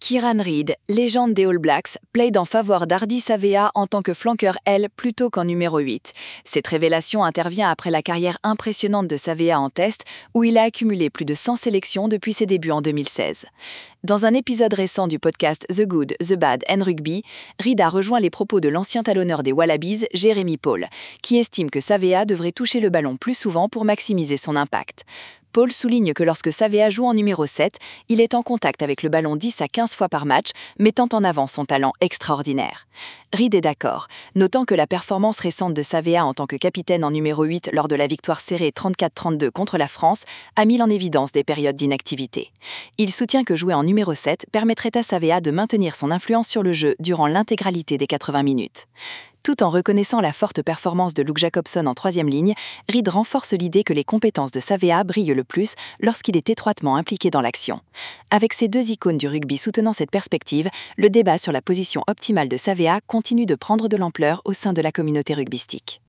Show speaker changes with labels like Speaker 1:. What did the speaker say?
Speaker 1: Kieran Reid, légende des All Blacks, plaide en faveur d'Ardie Savea en tant que flanqueur L plutôt qu'en numéro 8. Cette révélation intervient après la carrière impressionnante de Savea en test, où il a accumulé plus de 100 sélections depuis ses débuts en 2016. Dans un épisode récent du podcast The Good, The Bad and Rugby, Reid a rejoint les propos de l'ancien talonneur des Wallabies, Jeremy Paul, qui estime que Savea devrait toucher le ballon plus souvent pour maximiser son impact. Paul souligne que lorsque Savea joue en numéro 7, il est en contact avec le ballon 10 à 15 fois par match, mettant en avant son talent extraordinaire. Reid est d'accord, notant que la performance récente de Savea en tant que capitaine en numéro 8 lors de la victoire serrée 34-32 contre la France a mis en évidence des périodes d'inactivité. Il soutient que jouer en numéro 7 permettrait à Savea de maintenir son influence sur le jeu durant l'intégralité des 80 minutes. Tout en reconnaissant la forte performance de Luke Jacobson en troisième ligne, Reid renforce l'idée que les compétences de Savea brillent le plus lorsqu'il est étroitement impliqué dans l'action. Avec ces deux icônes du rugby soutenant cette perspective, le débat sur la position optimale de Savea continue de prendre de l'ampleur au sein de la communauté rugbystique.